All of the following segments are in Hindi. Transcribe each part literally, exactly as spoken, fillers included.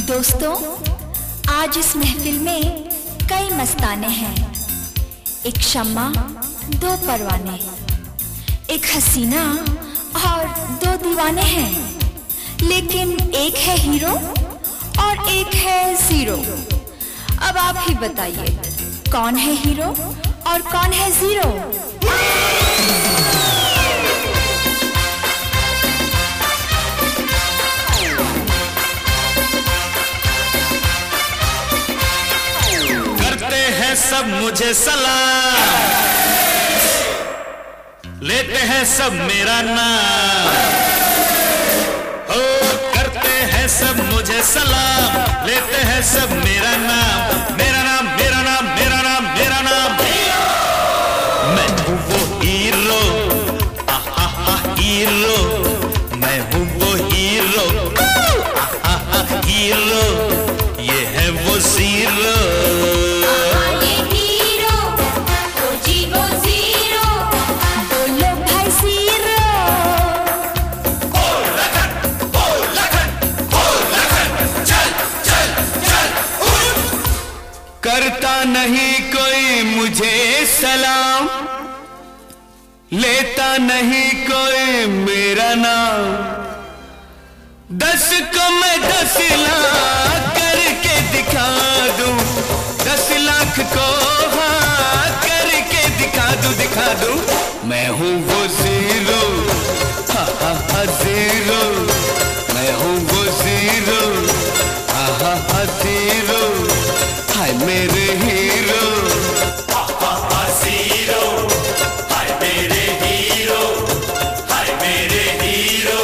दोस्तों, आज इस महफिल में कई मस्ताने हैं। एक शम्मा, दो परवाने, एक हसीना और दो दीवाने हैं। लेकिन एक है हीरो और एक है जीरो। अब आप ही बताइए, कौन है हीरो और कौन है जीरो? करते हैं सब मुझे सलाम, लेते हैं सब मेरा नाम। ओ करते हैं सब मुझे सलाम, लेते हैं सब मेरा नाम। मेरा नाम, मेरा नाम, मेरा नाम, मेरा नाम। मैं हूँ वो हीरो, आहा हा हीरो। मैं हूँ वो हीरो, आहा हा हीरो। ये है वो जीरो। करता नहीं कोई मुझे सलाम, लेता नहीं कोई मेरा नाम। दस को मैं दस लाख करके दिखा दूं, दस लाख को हाँ करके दिखा दूं, दिखा दूं। मैं हूँ वो जीरो, हा हा हा जीरो। मैं हूँ वो जीरो, हा हा हा जीरो। हाय मेरे हीरो, हा हा जीरो। हाय मेरे हीरो, हाय मेरे हीरो।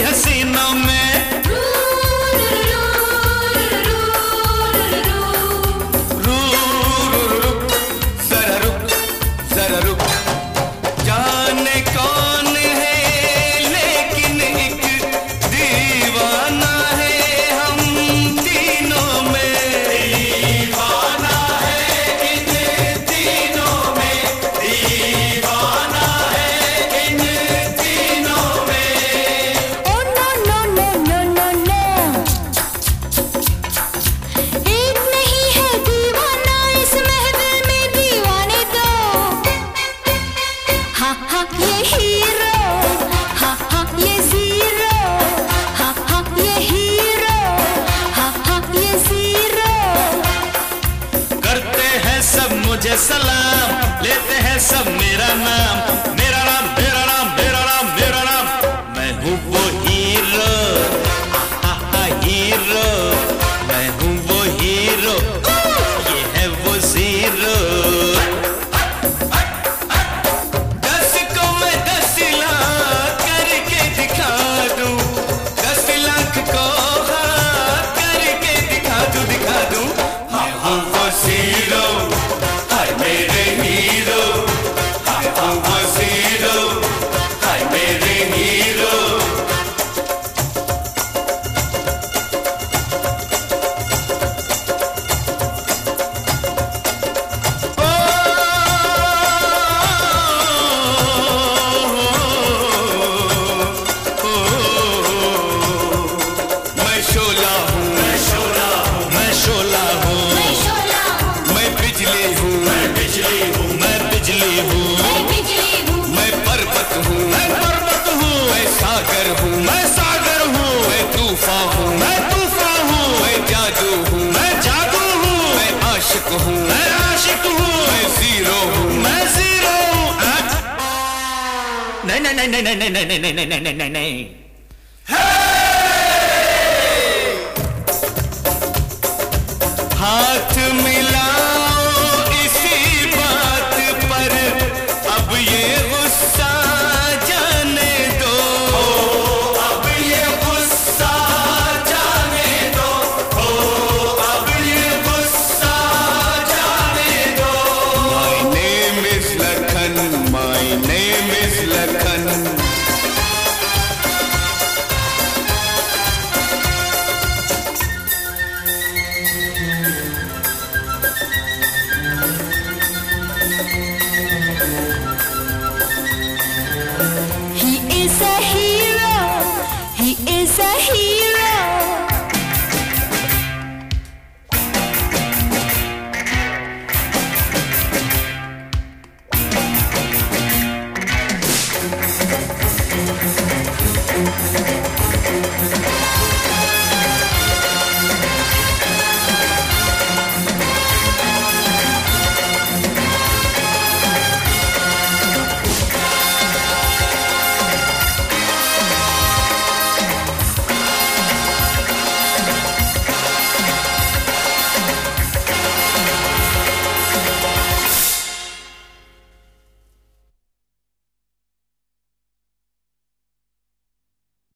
हसीनों में। मुझे सलाम लेते हैं सब मेरा नाम, मेरा नाम, मेरा नाम, मेरा नाम, मेरा नाम। मैं हूँ वो हीरो, हा हा हीरो। मैं हूँ वो हीरो, ये है वो जीरो। दस को मैं दस लाख करके दिखा दूं, दस लाख को हाँ करके दिखा दूं, दिखा दूं। मैं हूँ वो जीरो, मेरे हीरो, हाय वो जीरो, हाय मेरे हीरो। ओ, ओ, ओ, मैं शोला हूँ, मैं शोला हूँ, मैं शोला हूँ, मैं शोला हूँ, मैं बिजली हूँ, मैं बिजली हूँ, मैं बिजली हूँ, मैं पर्वत हूँ, मैं पर्वत हूँ, मैं सागर हूँ, मैं सागर हूँ, मैं तूफान हूँ, मैं तूफान हूँ, मैं जादू हूँ, मैं जादू हूँ, मैं आशिक हूँ, मैं आशिक हूँ, मैं जीरो हूँ, मैं जीरो हूँ। नहीं नहीं नहीं नहीं नहीं नहीं नहीं नहीं नहीं नहीं नहीं नहीं। हाथ मिला